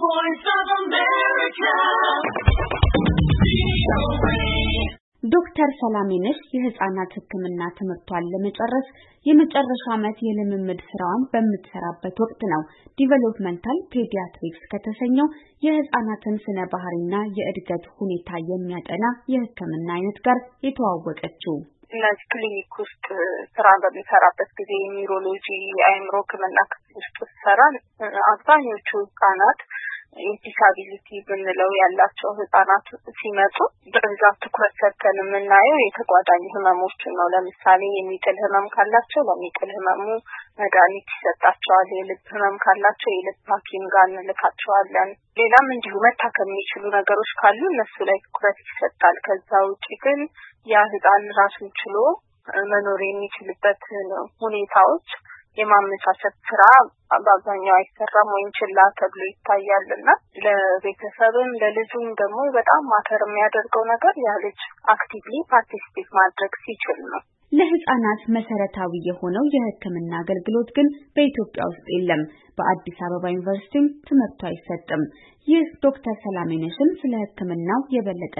voice of America. ዶክተር ሰላሜነሽ የህፃናት ህክምና ትምህርቷን ለመጨረስ የመጨረሻ ዓመት የልምምድ ስራዋን በምትሰራበት ወቅት ነው ዲቨሎፕመንታል ፔዲያትሪክስ ከተሰኘው የህፃናትን ስነ ባህሪና የእድገት ሁኔታ የሚያጠና የህክምና አይነት ጋር የተዋወቀችው። እነዚህ ክሊኒክ ውስጥ ስራ በሚሰራበት ጊዜ ኒውሮሎጂ የአእምሮ ህክምና ውስጥ ሰራ አብዛኞቹ ህፃናት ዲሳቢሊቲ ብንለው ያላቸው ህፃናት ሲመጡ በብዛት ትኩረት ሰጥተን የምናየው የተጓዳኝ ህመሞችን ነው። ለምሳሌ የሚጥል ህመም ካላቸው ለሚጥል ህመሙ መድኃኒት ይሰጣቸዋል። የልብ ህመም ካላቸው የልብ ሐኪም ጋር እንልካቸዋለን። ሌላም እንዲሁ መታከም የሚችሉ ነገሮች ካሉ እነሱ ላይ ትኩረት ይሰጣል። ከዛ ውጪ ግን ያ ህፃን ራሱን ችሎ መኖር የሚችልበት ሁኔታዎች የማመቻቸት ስራ በአብዛኛው አይሰራም ወይም ችላ ተብሎ ይታያልና ለቤተሰብም ለልጁም ደግሞ በጣም ማተር የሚያደርገው ነገር ያ ልጅ አክቲቭሊ ፓርቲሲፔት ማድረግ ሲችል ነው። ለህፃናት መሰረታዊ የሆነው የህክምና አገልግሎት ግን በኢትዮጵያ ውስጥ የለም። በአዲስ አበባ ዩኒቨርሲቲም ትምህርቱ አይሰጥም። ይህ ዶክተር ሰላሜነሽን ስለ ህክምናው የበለጠ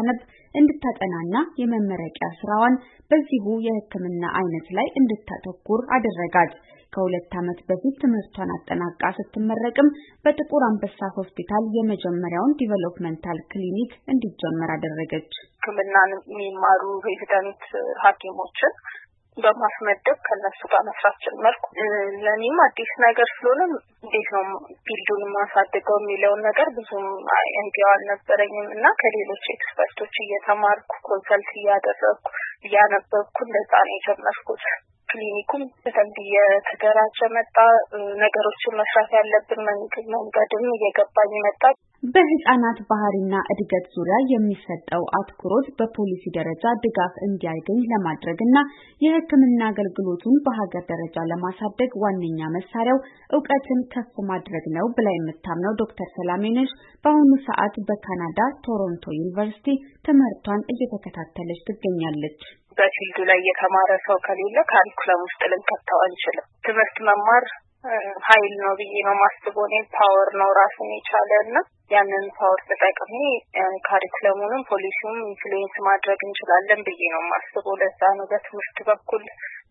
እንድታጠናና የመመረቂያ ስራዋን በዚሁ የህክምና አይነት ላይ እንድታተኩር አደረጋት። ከ2 ዓመት በፊት ትምህርቷን አጠናቃ ስትመረቅም በጥቁር አንበሳ ሆስፒታል የመጀመሪያውን ዲቨሎፕመንታል ክሊኒክ እንዲጀመር አደረገች። ህክምናን የሚማሩ ሬዚደንት ሐኪሞችን በማስመደብ ከነሱ ጋር መስራት ጀመርኩ። ለኔም አዲስ ነገር ስለሆነ እንዴት ነው ፊልዱን ማሳደገው የሚለውን ነገር ብዙም አይዲያው አልነበረኝም እና ከሌሎች ኤክስፐርቶች እየተማርኩ ኮንሰልት እያደረግኩ እያነበብኩ እንደዛ ነው የጀመርኩት። ክሊኒኩም በደንብ እየተደራጀ መጣ። ነገሮችን መስራት ያለብን መንገድም እየገባኝ መጣ። በህፃናት ባህሪና እድገት ዙሪያ የሚሰጠው አትኩሮት በፖሊሲ ደረጃ ድጋፍ እንዲያገኝ ለማድረግና የህክምና አገልግሎቱን በሀገር ደረጃ ለማሳደግ ዋነኛ መሳሪያው ዕውቀትን ከፍ ማድረግ ነው ብላ የምታምነው ዶክተር ሰላሜነሽ በአሁኑ ሰዓት በካናዳ ቶሮንቶ ዩኒቨርሲቲ ትምህርቷን እየተከታተለች ትገኛለች። በፊልዱ ላይ የተማረ ሰው ከሌለ ካሪኩለም ውስጥ ልንከተው አንችልም። ትምህርት መማር ኃይል ነው ብዬ ነው ማስበው። እኔ ፓወር ነው ራሱን የቻለና ያንን ፓወር ተጠቅሜ ካሪኩለሙንም ፖሊሲውም ኢንፍሉዌንስ ማድረግ እንችላለን ብዬ ነው ማስበው። ለዛ ነው በትምህርት በኩል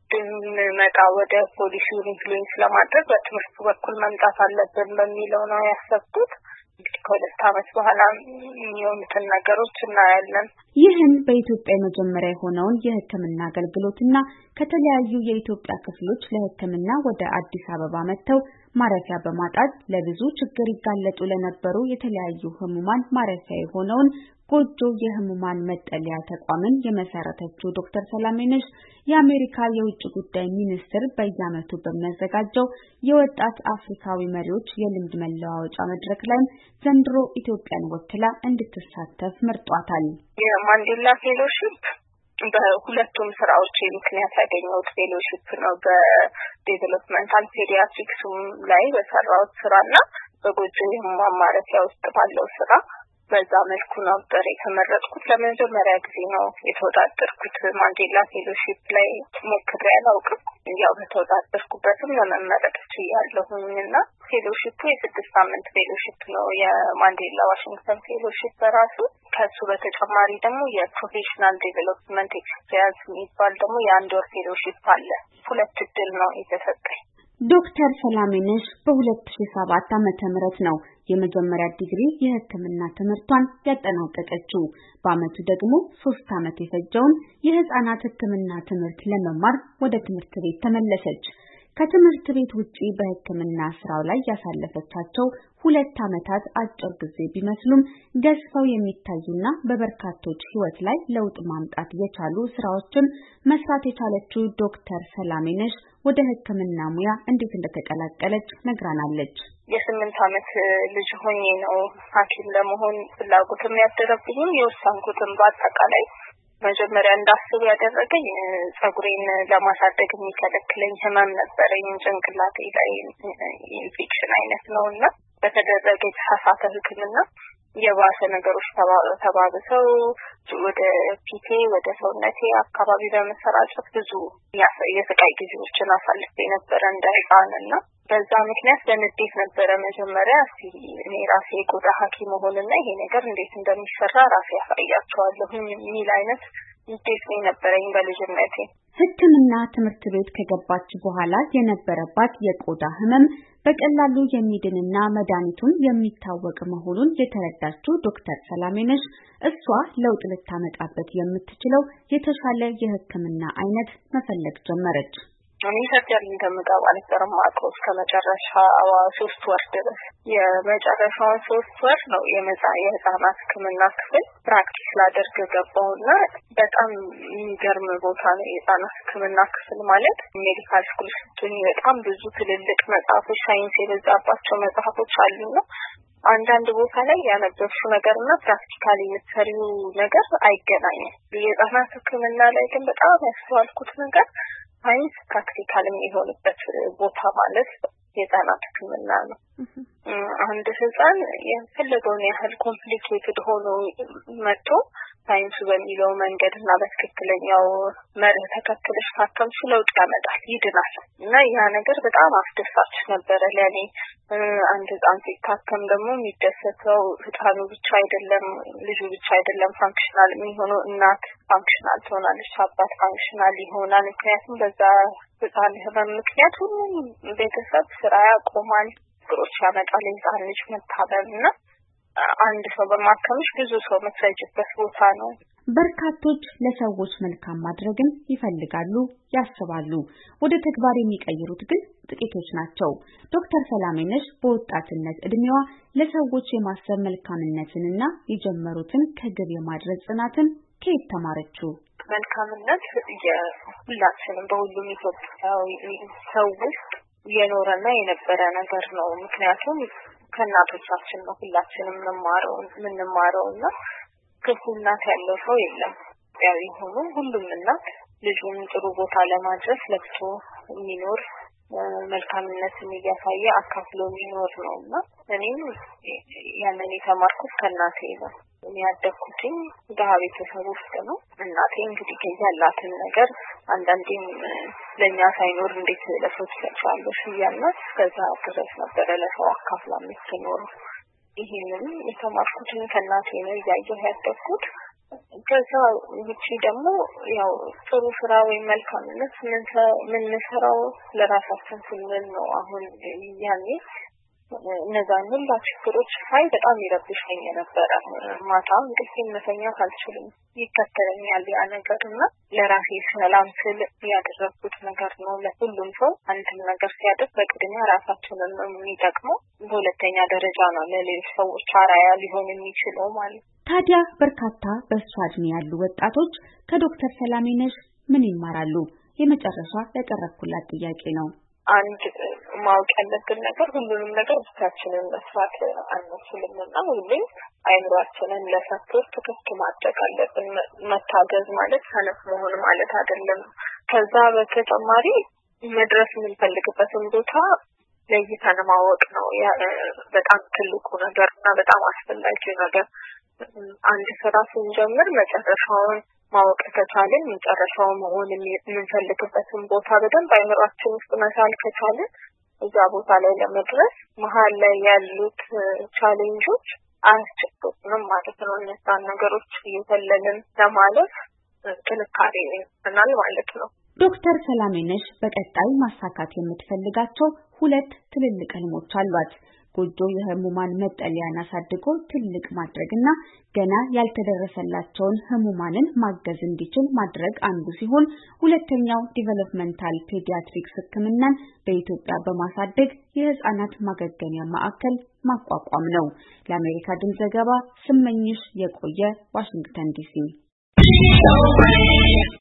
ድንመጣ ወደ ፖሊሲው ኢንፍሉዌንስ ለማድረግ በትምህርት በኩል መምጣት አለብን በሚለው ነው ያሰብኩት። ከ2 ዓመት በኋላ የሚሆኑትን ነገሮች እናያለን። ይህን በኢትዮጵያ መጀመሪያ የሆነውን የህክምና አገልግሎትና ከተለያዩ የኢትዮጵያ ክፍሎች ለህክምና ወደ አዲስ አበባ መጥተው ማረፊያ በማጣት ለብዙ ችግር ይጋለጡ ለነበሩ የተለያዩ ህሙማን ማረፊያ የሆነውን ጎጆ የህሙማን መጠለያ ተቋምን የመሰረተችው ዶክተር ሰላሜነሽ የአሜሪካ የውጭ ጉዳይ ሚኒስትር በየዓመቱ በሚያዘጋጀው የወጣት አፍሪካዊ መሪዎች የልምድ መለዋወጫ መድረክ ላይ ዘንድሮ ኢትዮጵያን ወክላ እንድትሳተፍ መርጧታል። የማንዴላ ፌሎሺፕ በሁለቱም ስራዎች ምክንያት ያገኘሁት ፌሎሺፕ ነው። በዴቨሎፕመንታል ፔዲያትሪክስ ላይ በሰራሁት ስራና በጎጆ የህሙማን ማረፊያ ውስጥ ባለው ስራ በዛ መልኩ ነበር የተመረጥኩት። ለመጀመሪያ ጊዜ ነው የተወዳደርኩት። ማንዴላ ፌሎሺፕ ላይ ሞክሬ አላውቅም። ያው በተወዳደርኩበትም ለመመረጥ ችያለሁኝና ፌሎሺፑ የ6 ሳምንት ፌሎሺፕ ነው። የማንዴላ ዋሽንግተን ፌሎሺፕ በራሱ ከሱ በተጨማሪ ደግሞ የፕሮፌሽናል ዴቨሎፕመንት ኤክስፒሪየንስ የሚባል ደግሞ የ1 ወር ፌሎሺፕ አለ። 2 እድል ነው የተሰጠኝ። ዶክተር ሰላሜነሽ በ2007 ዓመተ ምህረት ነው የመጀመሪያ ዲግሪ የህክምና ትምህርቷን ያጠናቀቀችው። በአመቱ ደግሞ 3 ዓመት የፈጀውን የህፃናት ህክምና ትምህርት ለመማር ወደ ትምህርት ቤት ተመለሰች። ከትምህርት ቤት ውጪ በህክምና ስራው ላይ ያሳለፈቻቸው 2 ዓመታት አጭር ጊዜ ቢመስሉም ገዝፈው የሚታዩና በበርካቶች ህይወት ላይ ለውጥ ማምጣት የቻሉ ስራዎችን መስራት የቻለችው ዶክተር ሰላሜነሽ ወደ ህክምና ሙያ እንዴት እንደተቀላቀለች ነግራናለች። የ8 ዓመት ልጅ ሆኜ ነው ሐኪም ለመሆን ፍላጎትም ያደረብኝ የወሰንኩትም። በአጠቃላይ መጀመሪያ እንዳስብ ያደረገኝ ጸጉሬን ለማሳደግ የሚከለክለኝ ህመም ነበረኝ። ጭንቅላቴ ላይ ኢንፌክሽን አይነት ነውና በተደረገ የተሳሳተ ህክምና የባሰ ነገሮች ተባብሰው ወደ ፊቴ ወደ ሰውነቴ አካባቢ በመሰራጨት ብዙ የስቃይ ጊዜዎችን አሳልፌ ነበር እንደ ህፃንና በዛ ምክንያት በንዴት ነበረ መጀመሪያ እኔ ራሴ ቆዳ ሐኪም መሆንና ይሄ ነገር እንዴት እንደሚሰራ ራሴ ያሳያቸዋለሁ የሚል አይነት ንዴት ነበረኝ በልጅነቴ። ሕክምና ትምህርት ቤት ከገባች በኋላ የነበረባት የቆዳ ህመም በቀላሉ የሚድንና መድኃኒቱን የሚታወቅ መሆኑን የተረዳችው ዶክተር ሰላሜነሽ እሷ ለውጥ ልታመጣበት የምትችለው የተሻለ የሕክምና አይነት መፈለግ ጀመረች። እኔ ሰርጀሪ እንደምገባ ነበር የማውቀው እስከ መጨረሻው 3 ወር ድረስ። የመጨረሻው 3 ወር ነው የህፃናት ሕክምና ክፍል ፕራክቲስ ላደርግ ገባውና በጣም የሚገርም ቦታ ነው የህፃናት ሕክምና ክፍል ማለት። ሜዲካል ስኩል ስትሆኚ በጣም ብዙ ትልልቅ መጽሐፎች ሳይንስ የበዛባቸው መጽሐፎች አሉና አንዳንድ ቦታ ላይ ያነበብሽው ነገርና ፕራክቲካሊ የምትሰሪው ነገር አይገናኝም። የህፃናት ሕክምና ላይ ግን በጣም ያስተዋልኩት ነገር ሳይንስ ፕራክቲካል የሚሆንበት ቦታ ማለት የህፃናት ሕክምና ነው። አንድ ህፃን የፈለገውን ያህል ኮምፕሊኬትድ ሆኖ መጥቶ ሳይንሱ በሚለው መንገድና በትክክለኛው መርህ ተከትለሽ ካከምሽ ለውጥ ያመጣል፣ ይድናል። እና ያ ነገር በጣም አስደሳች ነበረ ለኔ። አንድ ህፃን ሲታከም ደግሞ የሚደሰተው ህፃኑ ብቻ አይደለም፣ ልጁ ብቻ አይደለም ፋንክሽናል የሚሆነው፣ እናት ፋንክሽናል ትሆናለች፣ አባት ፋንክሽናል ይሆናል። ምክንያቱም በዛ ህፃን ህመም ምክንያት ሁሉም ቤተሰብ ስራ ያቆማል፣ ችግሮች ያመጣል። የህፃን ልጅ መታመምና አንድ ሰው በማከምሽ ብዙ ሰው መትረጅበት ቦታ ነው። በርካቶች ለሰዎች መልካም ማድረግን ይፈልጋሉ፣ ያስባሉ። ወደ ተግባር የሚቀይሩት ግን ጥቂቶች ናቸው። ዶክተር ሰላሜነሽ በወጣትነት እድሜዋ ለሰዎች የማሰብ መልካምነትንና የጀመሩትን ከግብ የማድረስ ጽናትን ከየት ተማረችው? መልካምነት የሁላችንም በሁሉም ኢትዮጵያዊ ሰው ውስጥ የኖረና የነበረ ነገር ነው። ምክንያቱም ከእናቶቻችን ነው ሁላችንም የምንማረውና ክፉ እናት ያለው ሰው የለም። ያው ሆኖ ሁሉም እናት ልጁን ጥሩ ቦታ ለማድረስ ለፍቶ የሚኖር መልካምነትን እያሳየ አካፍሎ የሚኖር ነውና እኔም ያንን የተማርኩት ከእናቴ ነው። እኔ ያደግኩትኝ ድሀ ቤተሰብ ውስጥ ነው። እናቴ እንግዲህ ያላትን ነገር አንዳንዴም ለኛ ሳይኖር እንዴት ለሰው ትሰጫለሽ እያልናት ከዛ ድረስ ነበረ ለሰው አካፍላ የምትኖር። ይሄንን የተማርኩት ከእናቴ ነው እያየሁ ያደግኩት። ከዛ ውጪ ደግሞ ያው ጥሩ ስራ ወይም መልካምነት የምንሰራው ለራሳችን ስንል ነው። አሁን ያኔ እነዛን ሁሉ ችግሮች ሳይ በጣም ይረብሸኝ ነበር። ማታ እንቅልፍ መተኛት አልችልም፣ ይከተለኛል ያ ነገርና ለራሴ ሰላም ስል ያደረኩት ነገር ነው። ለሁሉም ሰው አንድ ነገር ሲያደርግ በቅድሚያ ራሳችንን ነው የሚጠቅመው፣ በሁለተኛ ደረጃ ነው ለሌሎች ሰዎች አርአያ ሊሆን የሚችለው ማለት። ታዲያ በርካታ በእሷ እድሜ ያሉ ወጣቶች ከዶክተር ሰላሜነሽ ምን ይማራሉ? የመጨረሻ ያቀረብኩላት ጥያቄ ነው። አንድ ማወቅ ያለብን ነገር ሁሉንም ነገር ብቻችንን መስራት አንችልምና ሁሌም አይምሮአችንን ለሰፖርት ክፍት ማድረግ አለብን። መታገዝ ማለት ሰነፍ መሆን ማለት አይደለም። ከዛ በተጨማሪ መድረስ የምንፈልግበትን ቦታ ለይተን ማወቅ ነው በጣም ትልቁ ነገርና በጣም አስፈላጊ ነገር። አንድ ስራ ስንጀምር መጨረሻውን ማወቅ ከቻልን መጨረሻው መሆን የምንፈልግበትን ቦታ በደንብ አይምሮአችን ውስጥ መሳል ከቻልን እዛ ቦታ ላይ ለመድረስ መሀል ላይ ያሉት ቻሌንጆች አያስቸግሩንም ማለት ነው። እነዛን ነገሮች እየተለልን ለማለፍ ጥንካሬ ይሆናል ማለት ነው። ዶክተር ሰላሜነሽ በቀጣይ ማሳካት የምትፈልጋቸው 2 ትልልቅ ህልሞች አሏት። ጎጆ የህሙማን መጠለያን አሳድጎ ትልቅ ማድረግና ገና ያልተደረሰላቸውን ህሙማንን ማገዝ እንዲችል ማድረግ አንዱ ሲሆን፣ ሁለተኛው ዲቨሎፕመንታል ፔዲያትሪክስ ሕክምናን በኢትዮጵያ በማሳደግ የህፃናት ማገገሚያ ማዕከል ማቋቋም ነው። ለአሜሪካ ድምፅ ዘገባ ስመኝሽ የቆየ፣ ዋሽንግተን ዲሲ።